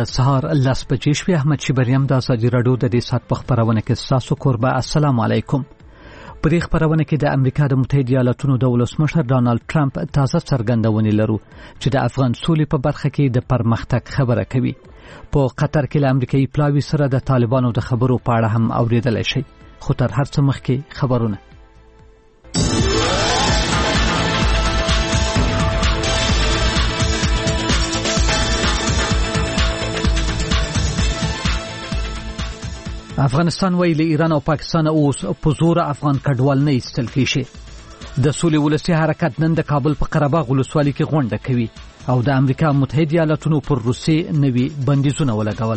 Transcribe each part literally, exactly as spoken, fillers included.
د سهار لس بجې شوې. احمد شیبریم د ازادي راډیو د دې ساعت په خبرونه کې تاسو کوربه. السلام علیکم. په دې خبرونه کې د امریکا د متحده ایالاتونو د ولسمشر ډانلډ ټرمپ تازه څرګندونې لرو چې د افغان سولې په برخه کې د پرمختګ خبره کوي. په قطر کې له امریکایي پلاوي سره د طالبانو د خبرو په اړه هم اوریدلای شي. خو تر هر څه مخکې خبرونه. افغانستان ویل ایران او پاکستان اوس په زور افغان کډوال نه ایستل کیږي. د سولې ولسی حرکت نن د کابل په قره باغ ولسوالۍ کې غونډه کوي او د امریکا متحده ایالاتونو پر روسیې نوي بندیزونه ولګول.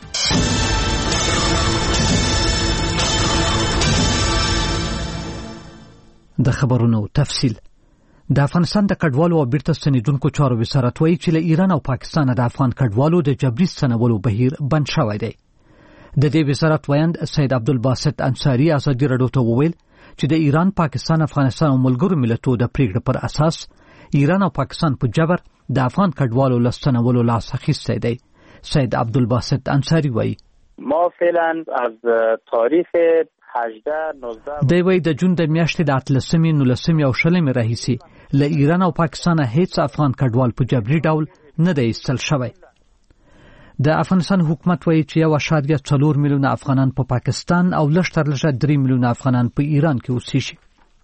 د خبرونو تفصیل. د افغانستان د کډوالو او بیرته ستنیدونکو چارو وزارت وایي چې له ایران او پاکستان د افغان کډوالو د جبري ستنولو بهیر بند شوی دی. د دې وزارت وایند سید عبدالباسط انصاری ازادي راډیو ته وویل چې د ایران، پاکستان، افغانستان او ملګرو ملتونو د پریکړې پر اساس ایران او پاکستان په جبر د افغان کډوالو لستنولو لاس اخیستی دی. سید عبدالباسط انصاری وایي ما فعلا از تاریخ هجده نوزده دی وایي د جون د میاشتې د اتلسمې، نولسمې او شلمې راهیسې له ایران او پاکستان هیڅ افغان کډوال په جبري ډول نه دی ایستل شوی. د افغانستان حکومت وایي چې یو اشاریه څلور میلیونه افغانان په پا پاکستان او لږ تر لږه درې میلیونه افغانان په ایران کې اوسېږي.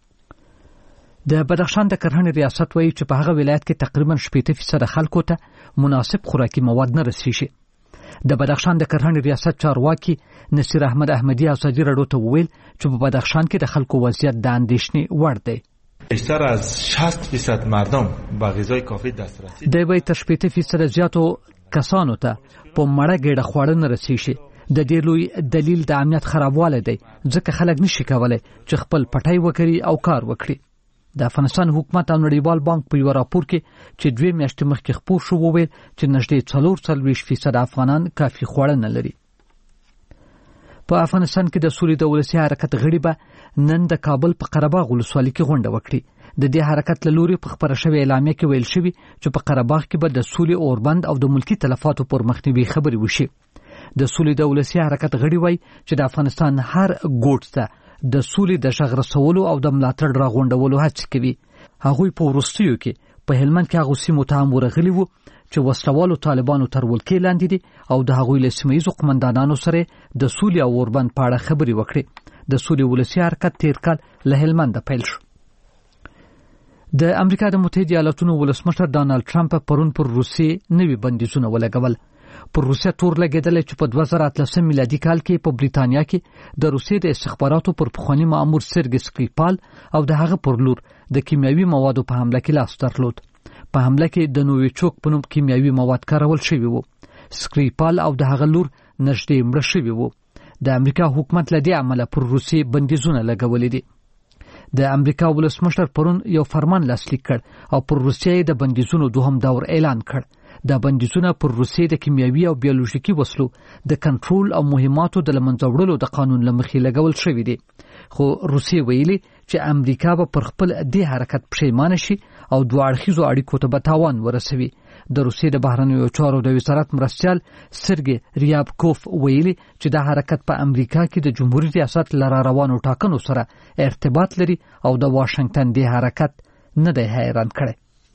د بدخشان د کرهڼې ریاست وایي چې په هغه ولایت کې تقریبا شپېته فیصده خلکو ته مناسب خوراکي مواد نه رسیږي. د بدخشان د کرهڼې ریاست چارواکي نصیر احمد احمدی ازادي راډیو ته وویل چې په بدخشان کې د خلکو وضعیت د اندېښنې وړ دی. بیشتر از شصت فیصد مردم به غذای کافی دسترسی دی وایي تر شپېته فیصده زیاتو کسانو ته په مړه ګډه خواړه نه رسیږي. د دې لوی دلیل د امنیت خرابوالی دی، ځکه خلک نشي کولی چې خپل پټی وکړي او کار وکړي. د افغانستان حکومت او نړیوال بانک په یو راپور کې چې دوه میاشتې مخکې خپور شو وویل چې نږدې څلور څلوېښت فیصد افغانان کافي خواړه نه لري. په افغانستان کې د سولې د ولسي حرکت غړي به نن د کابل په قره باغ ولسوالۍ کې غونډه وکړي. د دې حرکت له لوري په خبره شوې اعلامیه کې ویل شوي چې په قره باغ کې به د سولې اوربند او د ملکی تلفاتو پر مخنیوي خبرې وشي. د سولې د ولسي حرکت غړي وایي چې د افغانستان هر ګوټ ته د سولې د غږ رسولو او د ملاتړ راغونډولو هڅه کوي. هغوی په وروستیو کې په هلمند کې هغو سیمو ته هم ورغلي وو چې وسلوالو طالبانو تر ولکې لاندې دي او د هغوی له سیمه ییزو قمندانانو سره د سولې او اوربند په اړه خبرې وکړي. د سولې ولسي حرکت تیر کال له هلمند پیل شو. د امریکا د متحده ایالاتونو ولسمشر ډانلډ ټرمپ پرون پر روسیې نوي بندیزونه ولګول. پر روسیه تور لګېدلی چې په دوه زره اتلسم میلادي کال کې په بریتانیا کې د روسیې د استخباراتو پر پخواني مأمور سرګي سکریپال او د هغه پر لور د کیمیاوي موادو په حمله کې لاس درلود. په حمله کې د نوویچوک په نوم کیمیاوي مواد کارول شوي وو. سکریپال او د هغه لور نږدې مړه شوي وو. د امریکا حکومت له دې عمله پر روسیې بندیزونه لګولي دي. د امریکا ولسمشر پرون یو فرمان لاسلیک کړ او پر روسیې د بندیزونو دوهم دور اعلان کړ. دا بندیزونه پر روسیې د کیمیاوي او بیولوژیکي وسلو د کنټرول او مهماتو د لمنځه وړلو د قانون له مخې لګول شوي دي. خو روسیې ویلي چې امریکا به پر خپل دې حرکت پښیمانه شي او دوه اړخیزو اړیکو ته به تاوان ورسوي. د روسیې د بهرنیو چارو د وزارت مرستیال سرګي ریابکوف ویلي چې دا حرکت په امریکا کې د جمهوریت ریاست لاره روانو ټاکنو سره ارتباط لري او د واشنگټن دې حرکت نه دی حیران کړی.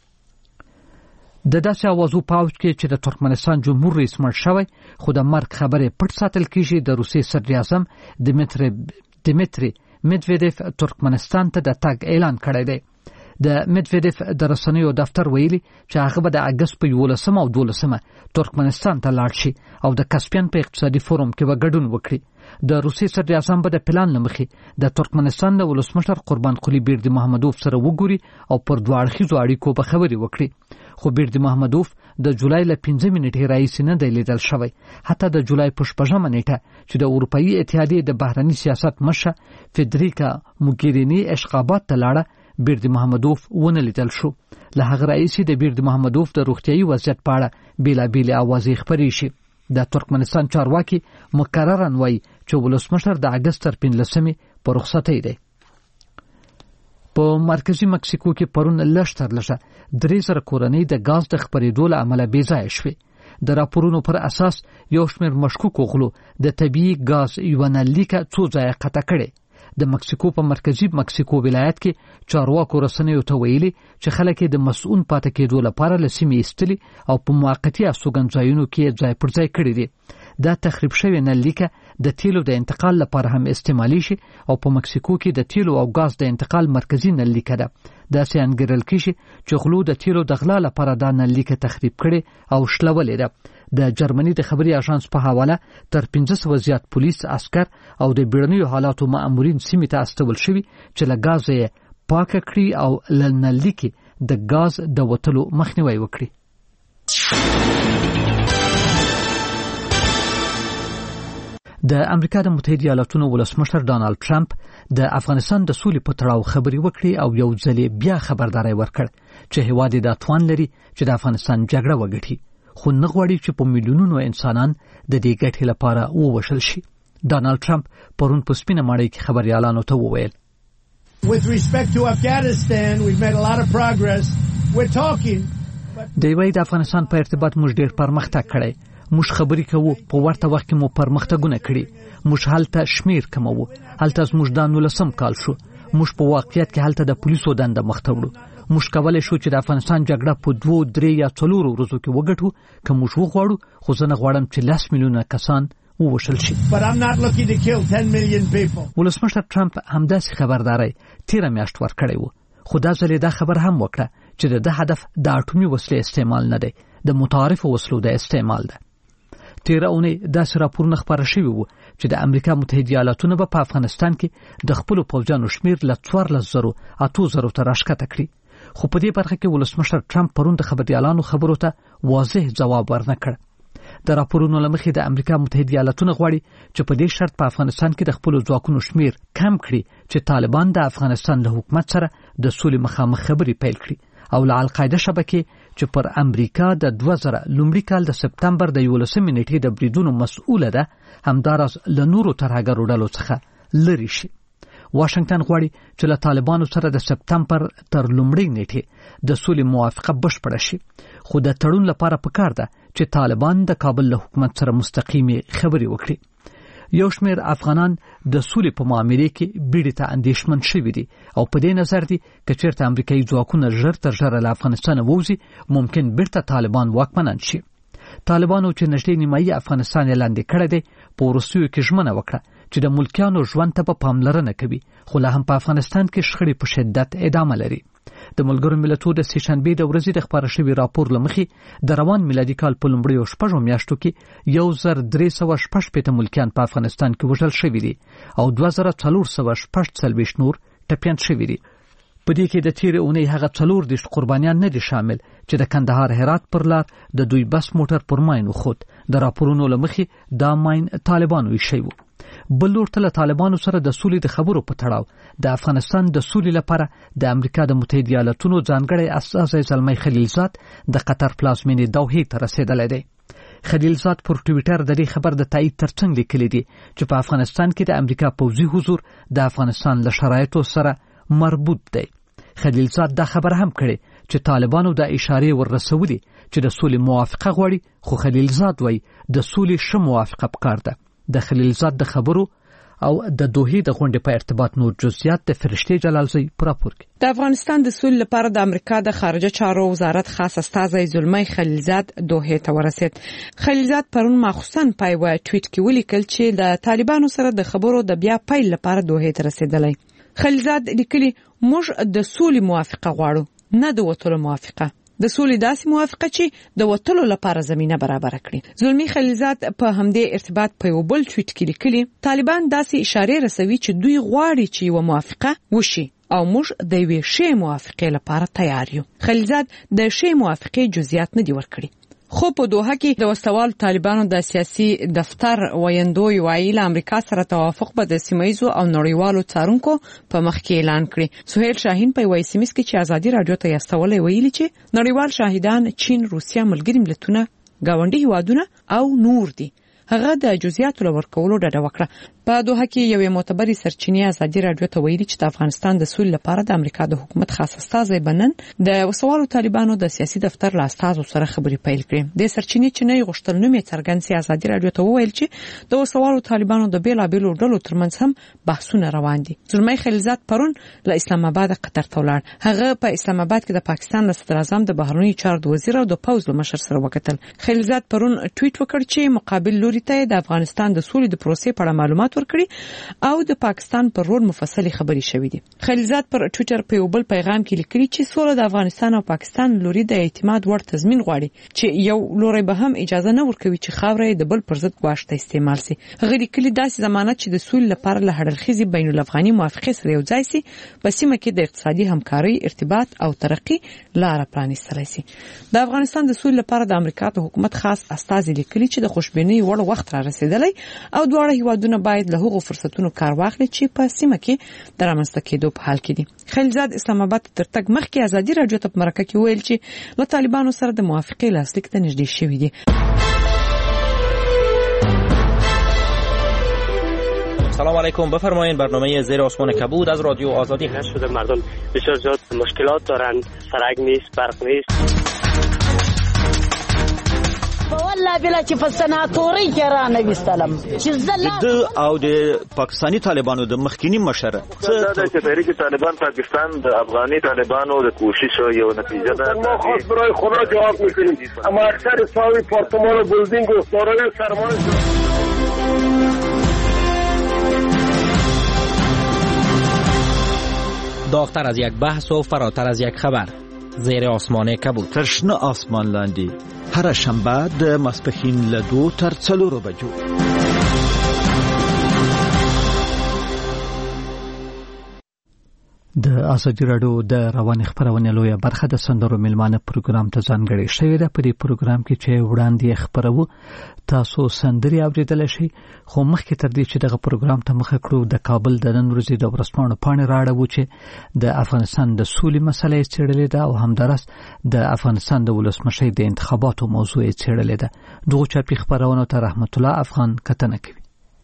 د داسې اوازو پاوچ کې چې د ترکمنستان جمهور رئیس مړ شوی خو د مرګ خبرې پټ ساتل کیږي. د روسیې صدر اعظم دمیتری دمیتری میدویدیف ترکمنستان ته د تګ اعلان کړی دی. د میدویدیف د رسنیو دفتر ویلي چې هغه به د اګست په یولسمه او دولسمه ترکمنستان ته لاړ شي او د کاسپین په اقتصادي فورم کې به ګډون وکړي. د روسیې صدر اعظم به د پلان له مخې د ترکمنستان د ولسمشر قربان قلی بیردي محمدوف سره وګوري او پر دوه اړخیزو اړیکو به خبرې وکړي. خو بیردي محمدوف د جولای له پنځه نیټې راهیسې نه دی لیدل شوی. حتی د جولای په شپږمه نیټه چې د اروپایي اتحادیې د بهرني سیاست مشه فدریکا موګیرینی اشقابات ته لاړه، بیردي محمدوف ونه لیدل شو. له هغه راهیسې د بیردي محمدوف د روغتیایي وضعیت په اړه بېلابېلې اوازې خپرې شي. د ترکمنستان چارواکي مکررا وایي چې ولسمشر د اګست تر پنځلسمې په رخصتۍ دی. په مرکزی مکسیکو کې پرون لږ تر لږه درې زره کورنۍ د غاز د خپرېدو له امله بې ځایه شوې. د راپورونو پر اساس یو شمېر مشکوکو غلو د طبیعي ګاز یوه نلیکه څو ځایه قطع کړې. د مکسیکو په مرکزی مکسیکو ولایت کې چارواکو رسنیو ته ویلي چې خلک د مسؤون پاتې کېدو لپاره له سیمې ایستلي او په موقتي استوګنځایونو کې ځای پر ځای کړي دي. دا تخریب شوی نلیکه د تیلو د انتقال لپاره هم استعمالي شي او په مکسیکو کې د تیلو او ګاز د انتقال مرکزی نلیکه ده. دا سي انګرل کیږي چې غلو د تیلو د غلا لپاره دا نلیکه تخریب کړي او شلولې ده. د جرمني د خبري اژانس په حواله تر پنځه سوه زیات پولیس عسكر او د بیړنیو حالاتو مامورین سیمې ته استول شوي چې له ګاز یې پاکه کړي او له نلیکې د ګاز د وتلو مخنیوي وکړي. د امریکا د متحده ایالاتونو ولسمشر ډانلډ ټرمپ د افغانستان د سولې په تړاو خبري وکړي او یو ځل بیا خبرداري ورکړ چې هیواد د توان لري چې د افغانستان جګړه وګټي، خو نه غواړي چې په میلیونونو انسانان د دې ګټې لپاره ووژل شي. ډانلډ ټرمپ پرون په سپینه ماڼۍ کې خبريالانو ته وویل With respect to Afghanistan, we've made a lot of progress. We're talking. د وای د افغانستان په ارتباط موږ ډېر پرمختګ کړی. موږ خبرې کوو، په ورته وخت کې مو پرمختګونه کړي. موږ هلته شمیر کمو. هلته موږ د نولسم کال شو. موږ په واقعیت کې هلته د پولیسو دنده مخ ته وړو. موږ کولای شو چې د افغانستان جګړه په دوه درې یا څلورو ورځو کې وګټو که موږ وغواړو، خو زه نه غواړم چې لس میلیونه کسان ووژل شي. ولسمشر ټرمپ همداسې خبرداري تیره میاشت ورکړی و، خو دا ځل دا خبر هم وکړه چې د هدف د اټومي وسلې استعمال نه دی، د متعارفو وسلو د استعمال ده. تیره اونۍ داسې راپورونه خپاره شوي وو چې د امریکا متحده ایالاتونه به په افغانستان کې د خپلو پوځیانو شمیر له څوارلس زرو اتو زرو ته راښکته کړي. خو په دې برخه کې ولسمشر ټرمپ پرون د خبريالانو خبرو ته واضح جواب ورنکړ. د راپورونو لمخې د امریکا متحده ایالاتونه غواړي چې په دې شرط په افغانستان کې د خپل ځواکونو شمیر کم کړي چې طالبان د افغانستان له حکومت سره د سولې مخامخ خبرې پیل کړي او له القاعده شبکې چې پر امریکا د دوه زره لومړي کال د سپتمبر د یولسمې نیټې د بریدونو مسؤله ده، همداراز له نورو ترهګرو ډلو څخه لري شي. واشنگټن غواړي چې له طالبانو سره د سپتمبر تر لومړۍ نیټې د سولې موافقه بشپړه شي، خو د تړون لپاره پکار ده چې طالبان د کابل له حکومت سره مستقیمي خبرې وکړي. یو شمېر افغانان د سولې په معاملې کې بیړې ته اندېښمن شوي دي او په دې نظر دي که چېرته امریکایي ځواکونه ژر تر ژره له افغانستانه ووځي، ممکن بیرته طالبان واکمنان شي. طالبانو چې نږدې نیمایي افغانستان یې لاندې کړی دی، په وروستیو کې ژمنه وکړه چې د ملکیانو ژوند ته به پاملرنه کوي، خو لا هم په افغانستان کې شخړې په شدت ادامه لري. د ملګرو ملتونو د سه‌شنبې د ورځې د خبره شوي راپور لمخې د روان میلادي کال په لومړیو شپږو میاشتو کې یو زر درې سوه شپږ شپېته ملکیان په افغانستان کې وژل شوي دي او دوه زره څلور سوه شپږ څلوېښت نور ټپیان شوي دي. په دې کې د تیرې اونۍ هغه څلور دېرش قربانیان نه دي شامل چې د کندهار هرات پر لار د دوی بس موټر پر ماین وخوت. د راپورونو لمخې دا ماین طالبانو ایښی و. بل لور ته له طالبانو سره د سولې د خبرو په تړاو د افغانستان د سولې لپاره د امریکا د متحده ایالاتونو ځانګړی استازی زلمی خلیلزاد د قطر پلازمینې دوحې ته رسېدلی دی. خلیلزاد پر ټویټر د دې خبر د تایید ترڅنګ لیکلی دی چې په افغانستان کې د امریکا پوځي حضور د افغانستان له شرایطو سره مربوط دی. خلیلزاد دا خبر هم کړي چې طالبانو د اشارې وررسولي چې د سولې موافقه غواړي، خو خلیلزاد وایي د سولې ښه موافقه پکار ده. د خلیلزاد د خبرو او د دوحې د غونډې په ارتباط نور جزئیات د فرشتي جلالزی پر راپور کې. د افغانستان د سولې لپاره د امریکا د خارجه چارو وزارت خاص استازی زلمی خلیلزاد دوحې ته ورسید. خلیلزاد پرون ماخصن پای و ټویټ کې ولیکل چې د طالبانو سره د خبرو د بیا پیل لپاره دوحې ته رسیدلی. خلیلزاد لیکلي موږ د سولې موافقه غواړو، نه د وټولو موافقه. د سولې داسې موافقه چې د وټولو لپاره زمينه برابر کړي. زلمی خلیلزاد په همدې ارتباط په یو بل ټویټ کې لیکلي طالبان داسې اشاره رسوي چې دوی غواړي چې یو موافقه وشي او موږ د یوې ښې موافقې لپاره تیار یو. خلیلزاد د ښې موافقې جزئیات نه دي ورکړي. خو په دوحه کې د وسوال طالبانو د سیاسي دفتر ویندوی وایي امریکا سره توافق به د سیمایزو او نړیوالو څارونکو په مخ کې اعلان کړي. سهیل شاهین په وایي سیمس کې چې ازادي رادیو ته یاستولې ویلي چې نړیوال شاهدان چین، روسیا، ملګری ملتونه، گاونډي هیوادونه او نور دي هغه د جزئیاتو لور کولو ډډه وکړه. په دوحه کې یو معتبري سرچینې ازادي رادیو ته ویلي چې د افغانستان د سولې لپاره د امریکا د حکومت خاص استازی بنن د وسوالو طالبانو د سیاسي دفتر له استازو سره خبرې پیل کړې. د سرچینې چې نه غوښتل نوم یې څرګند سي ازادي رادیو ته وویل چې د وسوالو طالبانو د بیلابېلو ډلو ترمنځ هم بحثونه روان دي. زلمی خلیلزاد پرون له اسلام آباد قطر ته ولاړ. هغه په اسلام آباد کې د پاکستان د صدر اعظم د بهرنی چارو وزیر او د پوز له مشر سره وکتل. خلیلزاد پرون ټویټ وکړ چې مقابل لوري ته د افغانستان د سولې د پروسې په اړه معلومات ورکړي او د پاکستان پر رول مفصلي خبري شوې دي. خلیلزاد پر ټویټر په یو بل پیغام کې لیکلي چې سوله د افغانستان او پاکستان لوري د اعتماد وړ تضمین غواړي چې یو لوري به هم اجازه نه ورکوي چې خاورې د بل پر ضد ګواښ ته استعمال شي. هغه لیکلي داسې ضمانت چې د سولې لپاره له هډلخیزي بین الافغاني موافقه سره یو ځای شي په سیمه کې د اقتصادي همکاري ارتباط او ترقی لار پرانیستل شي. د افغانستان د سولې لپاره د امریکا د حکومت خاص استازي لیکلي چې د خوشبینۍ وړ وخت را رسیدلی او دواړه هیوادونه باید له هغو فرصتونو کار واخلي چې په سیمه کې د رامنځته کېدو په حال کې دي. خلیلزاد اسلام آباد تر تګ مخکې ازادي رادیو ته په مرکه کې ویل چې له طالبانو سره د موافقې لاسلیک ته نږدې شوي دي. سلام علیکم، بفرمایید. برنامه زیر آسمان کبود از رادیو آزادی شده. مردم بسیار زیاد مشکلات دارند، سرک نیست، برق نیست. والله بلا چې په سناتوري کې را نه وستلم چې زله د او د پاکستانی طالبانو د مخکینی مشره څه د تحریک طالبان پاکستان د افغاني طالبانو د کوشش یو نتیجه ده. ما خاص برای خدا جواب میکنیم اما اکثر ساوی پارتمان و بلدینگ و سارای سرمایه داغتر از یک بحث و فراتر از یک خبر. زیر آسمان کبود. ترشنه آسمان لاندی هر شنبه د ماسپښین له دو تر څلورو بجو. د ازادي راډیو د رواني خبرونه لویه برخه د سندرو ملمانه پروګرام ته ځانګړې شوې ده. په دې پروګرام کې چې وړاندې خبرو تاسو سندري اوریدل شي، خو مخکې تر دې چې دغه پروګرام ته مخه کړو د کابل د نن ورځې د ورځپاڼو پاڼې راړو چې د افغانستان د سولې مسله یې څېړلې ده او همدارس د افغانستان د ولسمشر د انتخاباتو موضوع یې څېړلې ده. دغه چاپي خبرونه ته رحمت الله افغان کتنه کوي.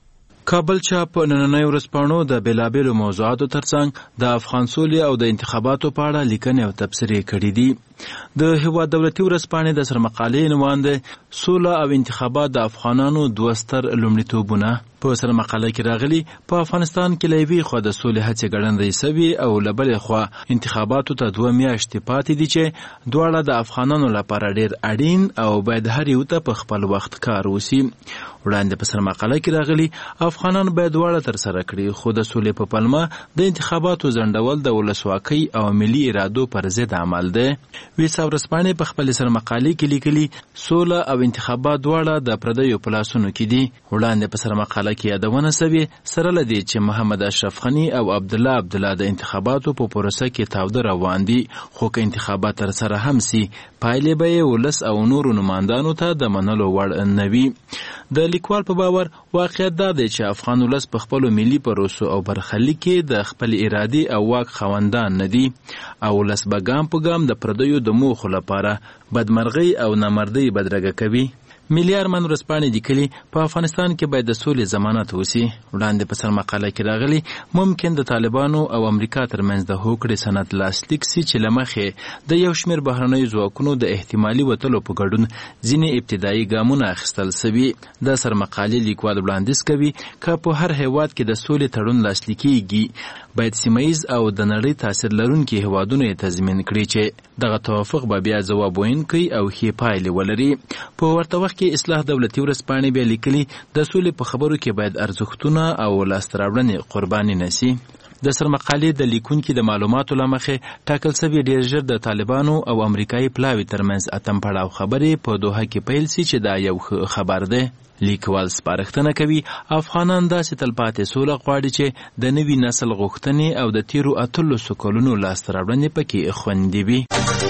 کابل چاپ نننۍ ورځپاڼو د بیلابېلو موضوعاتو ترڅنګ د افغان سولې او د انتخاباتو په اړه لیکنې او تبصرې کړې دي. د هیواد دولتي ورځپاڼې د سرمقالې عنوان دی سوله او انتخابات د افغانانو دوه ستر لومړیتوبونه. په سرمقاله کې راغلي په افغانستان کې له یوې خوا د سولې هڅې ګړندۍ سوي او له بلې خوا انتخاباتو ته دوه میاشتې پاتې دي چې دواړه د افغانانو لپاره ډېر اړین او باید هر یو ته په خپل وخت کار وشي. وړاندې په سرمقاله کې راغلي افغانان باید دواړه ترسره کړي، خو د سولې په پلمه د انتخاباتو ځنډول د ولسواکۍ او ملي ارادو پر ضد عمل دی. ویسا ورځپاڼې په خپل سرمقالې کې لیکلي سوله او انتخابات دواړه د پردیو په لاسونو کې دي. وړاندې په سرمقاله کې یادونه سوي سره لدی چې محمد اشرف غنی او عبدالله عبدالله د انتخاباتو په پروسه کې تاوده روان دي، خو که انتخابات تر سره هم سي پایلې به یې ولس او نورو نمایندانو ته د منلو وړ نه وي. د لیکوال په باور واقعیت دا دی چې افغان ولس په خپلو ملي پروسو او برخلیک کې د خپل ارادې او واک خاوندان نه دي او ولس به ګام په ګام د پردیو د موخو لپاره بدمرغۍ او نامردۍ بدرګه کوي. ملي ارمان ورځپاڼې لیکلي په افغانستان کې باید د سولې ضمانت وشي. وړاندې په سرمقاله کې راغلي ممکن د طالبانو او امریکا ترمنځ د هوکړې سند لاسلیک سي چې له مخې د یو شمېر بهرنیو ځواکونو د احتمالي وتلو په ګډون ځینې ابتدایي ګامونه اخیستل سوي. د سرمقالې لیکوال وړاندیز کوي که په هر هیواد کې د سولې تړون لاسلیکیږي باید سیمهیز او د نړۍ تاثیر لرونکي هیوادونه یې تضمین کړي چې دغه توافق به بیا ځواب ویونکی او ښې پایلې ولري. په ورته وخت کې اصلاح دولتي ورځپاڼې بیا لیکلي د سولې په خبرو کې باید ارزښتونه او لاسته راوړنې قرباني نه سي. د سرمقالې د لیکونکي د معلوماتو له مخې ټاکل سوي ډېر ژر د طالبانو او امریکایي پلاوي ترمنځ اتم پړاو خبرې په دوحه کې پیل سي چې دا یو خبر دی. لیکوال سپارښتنه کوي افغانان داسې تلپاتې سوله غواړي چې د نوي نسل غوښتنې او د تیرو اتلسو کلونو لاسته راوړنې پکې خوندي وي.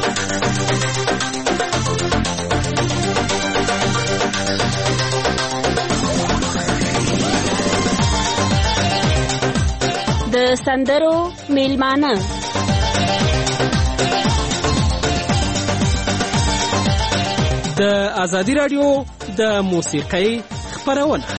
د سندرو میلمانه د ازادي رادیو د موسیقۍ خبرونه